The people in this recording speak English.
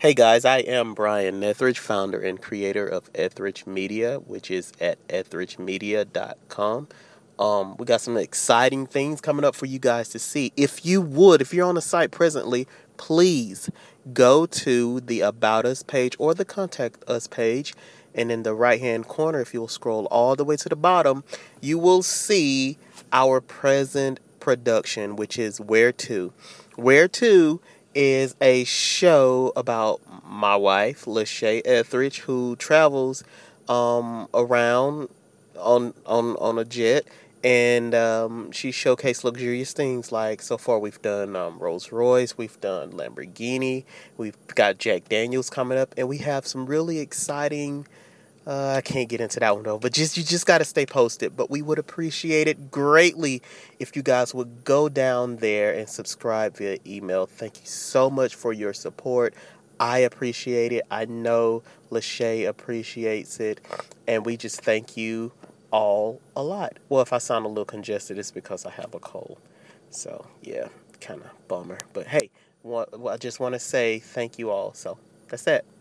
Hey guys, I am Brian Etheridge, founder and creator of Etheridge Media, which is at etheridgemedia.com. We got some exciting things coming up for you guys to see. If you're on the site presently, please go to the About Us page or the Contact Us page. And in the right hand corner, if you'll scroll all the way to the bottom, you will see our present production, which is Where To. Where To is a show about my wife, Lachey Etheridge, who travels around on a jet, and she showcased luxurious things like so far we've done Rolls Royce, we've done Lamborghini, we've got Jack Daniels coming up, and we have some really exciting. I can't get into that one though, but you just got to stay posted. But we would appreciate it greatly if you guys would go down there and subscribe via email. Thank you so much for your support. I appreciate it. I know Lachey appreciates it, and we just thank you all a lot. Well, if I sound a little congested, it's because I have a cold. So yeah, kind of bummer. But hey, I just want to say thank you all. So that's it.